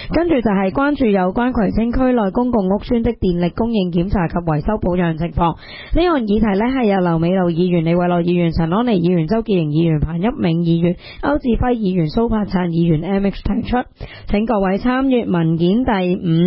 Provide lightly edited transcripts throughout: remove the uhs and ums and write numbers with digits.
跟住就係關注有關葵青區內公共屋邨的電力供應檢查及維修保養情況。呢項議題呢係由劉美露議員、李慧樂議員、陳安妮議員、周潔瑩議員、彭一鳴議員、歐志輝議員、蘇柏燦議員 MH 提出，請各位參閱文件第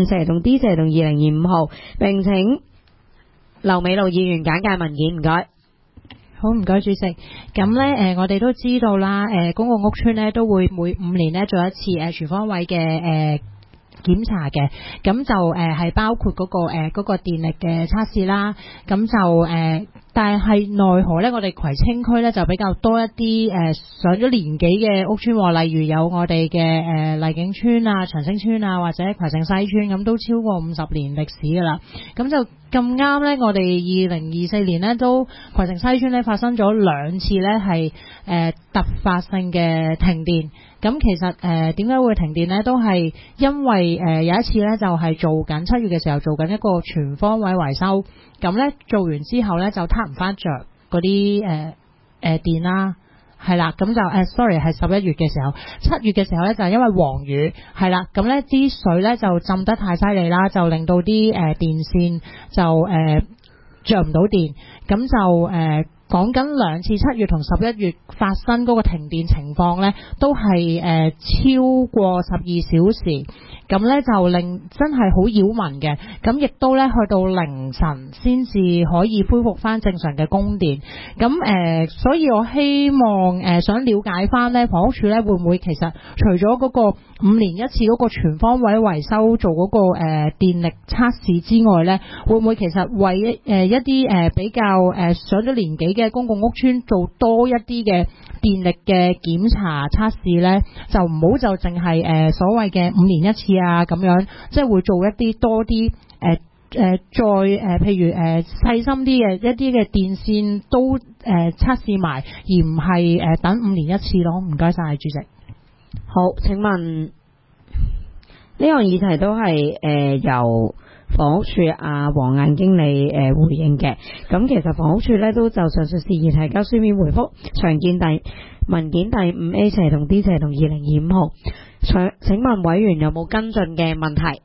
5/D/2025號，並請劉美露議員簡介文件，唔該。 好，唔該主席。咁咧，我哋都知道啦，公共屋邨咧都會每5年咧做一次全方位嘅檢查嘅，咁就係包括嗰個電力嘅測試啦，咁就但係奈何咧，我哋葵青區咧就比較多一啲上咗年紀嘅屋邨，例如有我哋嘅麗景邨啊、長青邨啊，或者葵盛西邨，咁都超過50年歷史噶啦。咁就咁啱咧，我哋2024年咧都葵盛西邨咧發生咗2次咧係突發性嘅停電。咁其實點解會停電呢？都係因為有一次呢，就係做緊7月嘅時候做緊一個全方位維修，咁呢，做完之後呢，就撻唔翻着嗰啲電啦，係啦，咁就sorry 係11月嘅時候，7月嘅時候呢，就係因為黃雨，係啦，咁呢啲水呢，就浸得太犀利啦，就令到啲電線就着唔到電，咁就講緊2次7月同11月發生嗰個停電情況呢，都係超過12小時，咁呢就令真係好擾民嘅，咁亦都呢去到凌晨先至可以恢復翻正常嘅供電，咁所以我希望想了解翻呢房屋署呢會唔會其實除咗嗰個5年一次嗰個全方位維修做嗰個電力測試之外呢，會唔會其實為一啲比較上咗年紀嘅公共屋邨做多一啲嘅電力嘅檢查測試呢？就唔好就淨係所謂嘅5年一次啊咁樣，即係會做一啲多啲再譬如細心啲嘅一啲嘅電線都測試埋，而唔係等5年一次咯。唔該晒主席。 好，請問呢項議題都係由房屋署黃雁經理回應嘅。咁其實房屋署咧都就上述事宜提交書面回覆，常見文件第5A/ 同 D/ 同2025號。請問委員有冇跟進嘅問題？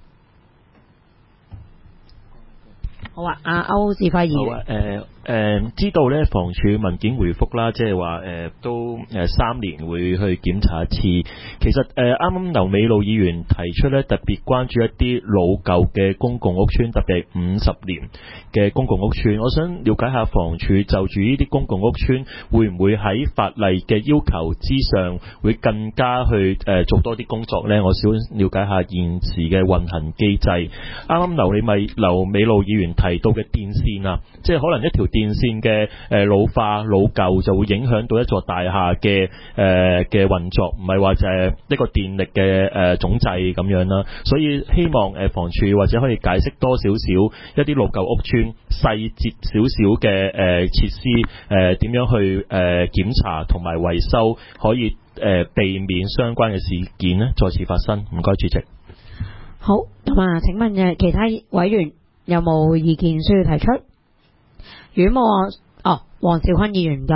好啊，歐志輝議員。 知道咧房署文件回覆啦，即係話都3年會去檢查一次。其實啱啱劉美露議員提出咧，特別關注一啲老舊嘅公共屋邨，特別係50年嘅公共屋邨。我想了解下房署就住呢啲公共屋邨，會唔會喺法例嘅要求之上，會更加去做多啲工作呢？我想了解下現時嘅運行機制。啱啱劉美露議員提到嘅電線啊，即係可能一條電線嘅老化老舊就會影響到一座大廈嘅運作，唔係話就係一個電力嘅總掣咁樣啦。所以希望房署或者可以解釋多少少一啲老舊屋邨細節少少嘅設施點樣去檢查同埋維修，可以避免相關嘅事件呢再次發生。唔該主席。 好，咁啊，請問其他委員有冇意見需要提出？如果冇黃兆坤議員唔該。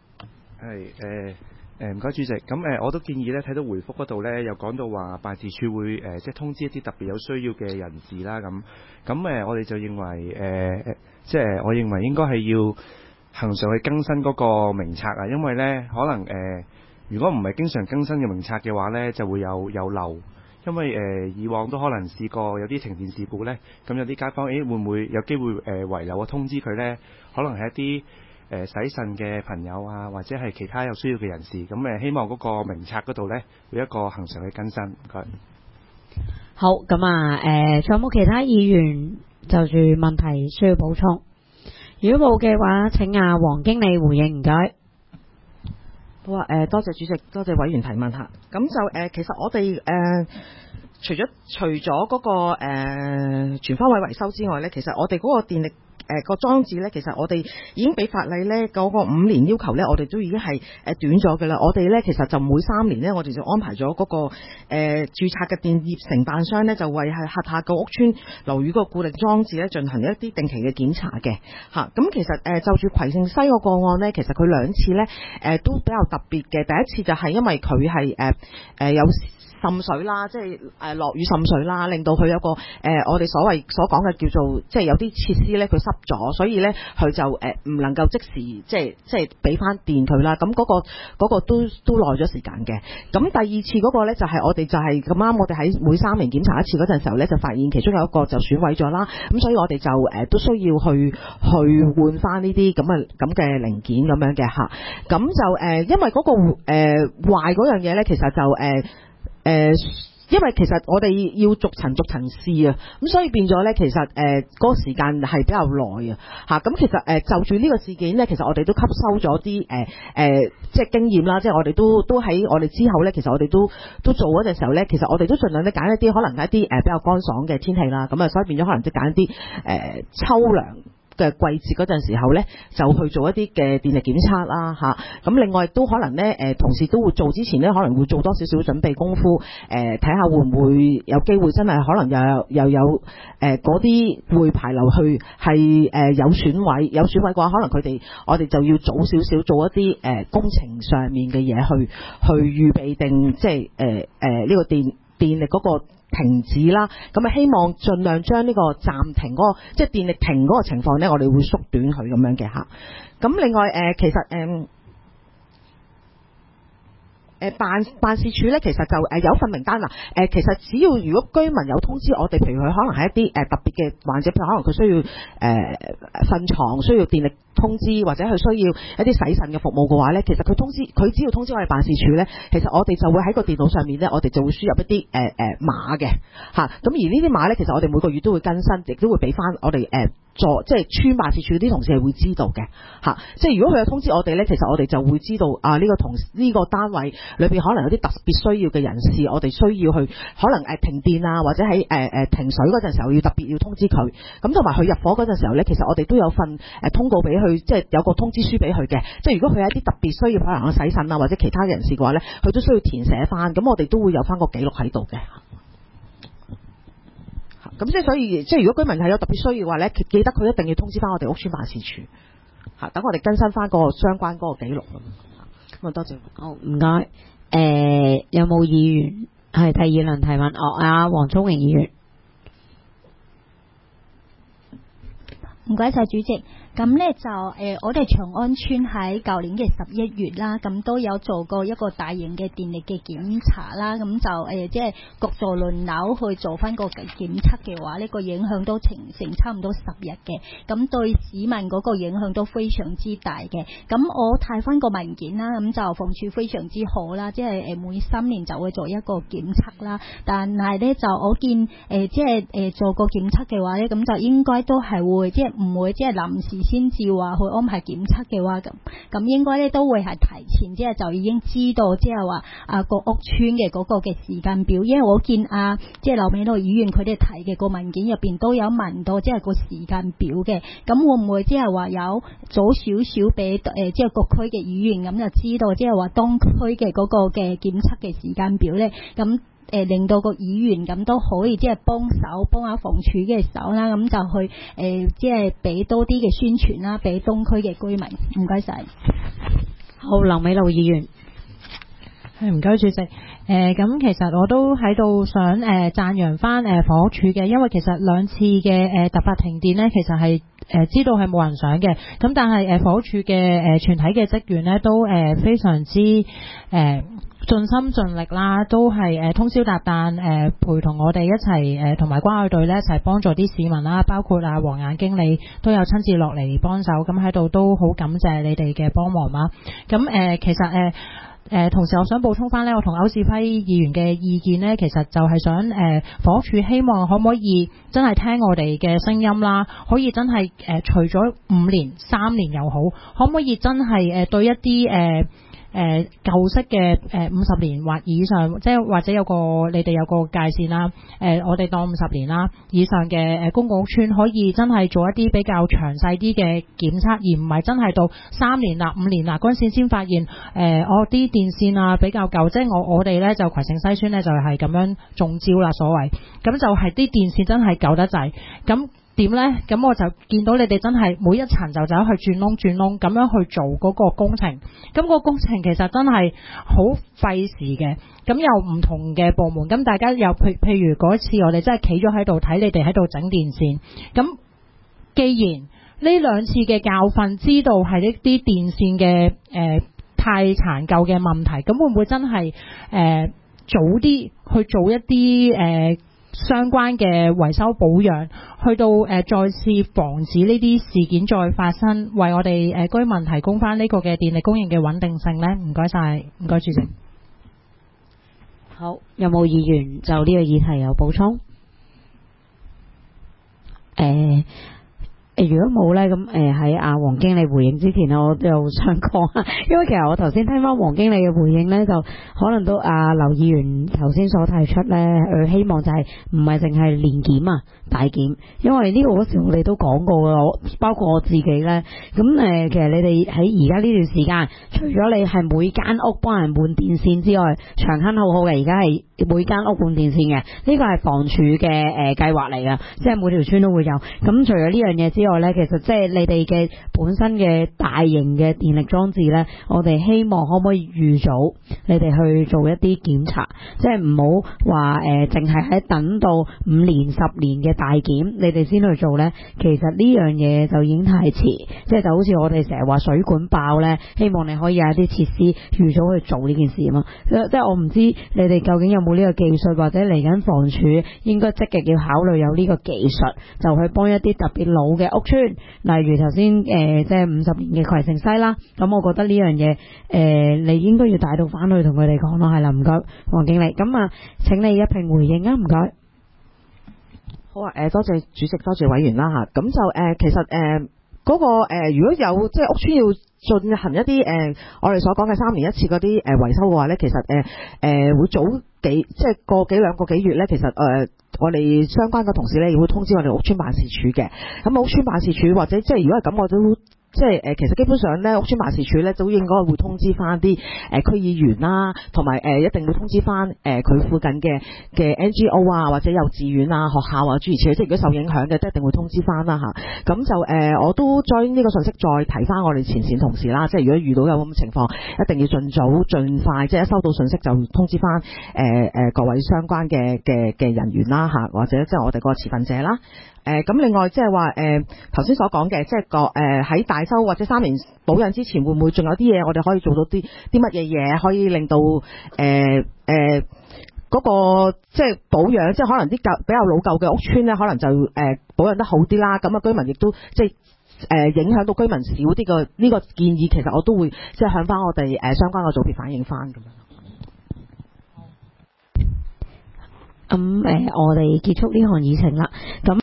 唔該主席。咁我都建議咧，睇到回覆嗰度咧，又講到話辦事處會即係通知一啲特別有需要嘅人士啦。咁我哋就認為即係我認為應該係要恆常去更新嗰個名冊啊，因為咧可能如果唔係經常更新嘅名冊嘅話咧，就會有漏。因為以往都可能試過有啲停電事故呢，咁有啲街坊會唔會有機會遺漏通知佢呢？可能係一啲洗腎嘅朋友啊，或者係其他有需要嘅人士，咁希望嗰個名冊嗰度呢，會一個恆常嘅更新。唔該。 好，咁啊仲有冇其他議員就住問題需要補充？如果冇嘅話，請黃經理回應，唔該。 好啊，多謝主席，多謝委員提問下。咁就其實我哋除咗嗰個全方位維修之外咧，其實我哋嗰個電力個裝置咧，其實我哋已經俾法例咧嗰個5年要求咧，我哋都已經係短咗嘅啦。我哋咧其實就每3年咧，我哋就安排咗嗰個註冊嘅電業承辦商咧，就為係轄下個屋邨樓宇個固定裝置咧進行一啲定期嘅檢查嘅嚇。咁其實就住葵盛西個個案咧，其實佢2次咧都比較特別嘅。第一次就係因為佢係有滲水啦，即係落雨滲水啦，令到佢有個我哋所講嘅叫做即係有啲設施咧佢濕咗，所以咧佢就唔能夠即時即係俾翻電佢啦。咁嗰個都耐咗時間嘅。咁第二次嗰個咧就係我哋就係咁啱，我哋喺每3年檢查一次嗰陣時候咧，就發現其中有一個就損毀咗啦。咁所以我哋就都需要去換翻呢啲咁嘅零件咁樣嘅嚇。咁就因為嗰個壞嗰樣嘢咧，其實就因為其實我哋要逐層試啊，咁所以變咗咧，其實嗰個時間係比較耐啊嚇。咁其實就住呢個事件咧，其實我哋都吸收咗啲即係經驗啦，即係我哋都喺我哋之後咧，其實我哋都做嗰陣時候咧，其實我哋都盡量咧揀一啲可能一啲比較乾爽嘅天氣啦，咁啊所以變咗可能即係揀一啲秋涼嘅季節嗰陣時候咧，就去做一啲嘅電力檢測啦嚇。咁另外都可能咧同事都會做之前咧，可能會做多少少準備功夫，睇下會唔會有機會真係可能又有嗰啲會排流去係有損毀嘅話，可能我哋就要早少少做一啲工程上面嘅嘢去預備定，即係呢個電力嗰個停止啦，咁啊希望盡量將呢個暫停嗰個即係電力停嗰個情況咧，我哋會縮短佢咁樣嘅嚇。咁另外其實辦事處咧，其實就有份名單啦。其實只要如果居民有通知我哋，譬如佢可能係一啲特別嘅患者，譬如可能佢需要瞓床需要電力通知，或者佢需要一啲洗腎嘅服務嘅話咧，其實佢只要通知我哋辦事處咧，其實我哋就會喺個電腦上面咧，我哋就會輸入一啲碼嘅嚇。咁而呢啲碼咧，其實我哋每個月都會更新，亦都會俾翻我哋即係村辦事處啲同事係會知道嘅嚇。即係如果佢有通知我哋咧，其實我哋就會知道呢個單位裏邊可能有啲特別需要嘅人士，我哋需要去可能停電啊，或者喺停水嗰陣時候要特別要通知佢。咁同埋佢入伙嗰陣時候咧，其實我哋都有份通告俾佢，即係有個通知書俾佢嘅。即係如果佢有一啲特別需要可能洗腎啊或者其他人士嘅話咧，佢都需要填寫翻。咁我哋都會有翻個記錄喺度嘅。咁所以如果居民係有特別需要嘅話咧，記得佢一定要通知翻我哋屋邨辦事處嚇，等我哋更新翻嗰個相關嗰個記錄。咁啊，多謝。 好，唔該。有冇議員係第二輪提問？黃聰榮議員。 唔該晒主席。咁呢就我哋長安村喺舊年嘅11月啦，咁都有做過一個大型嘅電力嘅檢查啦，咁就即係各座輪流去做翻個檢測嘅話，呢個影響都成差唔多10日嘅，咁對市民嗰個影響都非常之大嘅。咁我睇翻個文件啦，咁就房署非常之好啦，即係每3年就會做一個檢測啦，但係呢，就我見即係做個檢測嘅話呢，咁就應該都係會即係唔會即係臨時先至話去安排檢測嘅話，咁應該咧都會係提前，即係就已經知道，即係話個屋邨嘅嗰個嘅時間表。因為我見即係劉美露議員佢哋提嘅個文件入邊都有問到，即係個時間表嘅。咁會唔會即係話有早少少俾即係各區嘅議員咁就知道，即係話當區嘅嗰個嘅檢測嘅時間表咧？咁令到個議員咁都可以即係幫下房署嘅手啦，咁就去即係俾多啲嘅宣傳啦，俾東區嘅居民。唔該晒。 好，劉美露議員。 唔該主席。咁其實我都喺度想讚揚翻房屋署嘅，因為其實2次嘅突發停電呢，其實係知道係冇人想嘅，咁但係房屋署嘅全體嘅職員呢，都非常之盡心盡力啦，都係通宵達旦陪同我哋一齊同埋關愛隊呢一齊幫助啲市民啦，包括黃眼經理都有親自落嚟幫手，咁喺度都好感謝你哋嘅幫忙啦。咁其實同時我想補充翻呢，我同歐志輝議員嘅意見呢，其實就係想房屋署希望可唔可以真係聽我哋嘅聲音啦，可以真係除咗5年3年又好，可唔可以真係對一啲舊式嘅50年或以上，即係或者你哋有個界線啦。我哋當50年啦以上嘅公共屋邨，可以真係做一啲比較詳細啲嘅檢測，而唔係真係到3年啦、5年啦嗰陣時先發現我啲電線比較舊，即係我哋咧就葵盛西邨咧就係咁樣中招啦，所謂咁就係啲電線真係舊得滯咁。 點呢？咁我就見到你哋真係每一層就走去轉窿咁樣去做嗰個工程。咁個工程其實真係好費時嘅。咁有唔同嘅部門，咁大家又譬如嗰次我哋真係企咗喺度睇你哋喺度整電線。咁既然呢兩次嘅教訓知道係一啲電線嘅太殘舊嘅問題，咁會唔會真係早啲去做一啲相關嘅維修保養，去到再次防止呢啲事件再發生，為我哋居民提供翻呢個嘅電力供應嘅穩定性呢？唔該晒，唔該主席。 好，有冇議員就呢個議題有補充？如果冇呢，咁喺阿黃經理回應之前呢，我就想講，因為其實我頭先聽翻黃經理嘅回應呢，就可能都劉議員頭先所提出呢，希望就係唔係淨係年檢啊大檢，因為呢個嗰時我哋都講過嘅，包括我自己呢。咁其實你哋喺而家呢段時間，除咗你係每間屋幫人換電線之外，長坑好好嘅，而家係每間屋換電線嘅，呢個係房署嘅計劃嚟嘅，即係每條村都會有。咁除咗呢樣嘢之外呢，其實即係你哋嘅本身嘅大型嘅電力裝置呢，我哋希望可唔可以預早你哋去做一啲檢查，即係唔好話淨係喺等到5年10年嘅大檢你哋先去做呢。其實呢樣嘢就已經太遲，即係就好似我哋成日話水管爆呢，希望你可以有一啲設施預早去做呢件事啊嘛。即係我唔知你哋究竟有冇呢個技術，或者嚟緊房署應該積極要考慮有呢個技術，就去幫一啲特別老嘅屋邨，例如頭先即係50年嘅葵盛西啦。咁我覺得呢樣嘢你應該要帶到翻去同佢哋講咯。係啦，唔該黃經理。咁請你一併回應啊，唔該。 好啊，多謝主席，多謝委員啦嚇。咁就其實嗰個如果有即係屋邨要進行一啲我哋所講嘅3年1次嗰啲維修嘅話咧，其實會早即係個幾兩個幾月咧，其實我哋相關嘅同事咧，亦會通知我哋屋邨辦事處嘅。咁屋邨辦事處或者即係如果係咁，我都即係其實基本上咧，屋邨辦事處咧都應該會通知翻啲區議員啦，同埋一定會通知翻佢附近嘅 NGO 啊，或者幼稚園啊、學校啊諸如此類，即係如果受影響嘅，都一定會通知翻啦嚇。咁就我都將呢個信息再提翻我哋前線同事啦，即係如果遇到有咁嘅情況，一定要盡早盡快，即係一收到信息就通知翻各位相關嘅人員啦嚇，或者即係我哋個持份者啦。咁另外即係話頭先所講嘅，即係喺大修或者3年保養之前，會唔會仲有啲嘢我哋可以做到啲乜嘢嘢，可以令到嗰個即係保養，即係可能啲比較老舊嘅屋邨咧，可能就保養得好啲啦。咁居民亦都即係影響到居民少啲嘅呢個建議，其實我都會即係向翻我哋相關嘅組別反映翻咁樣。 我哋結束呢項議程啦。咁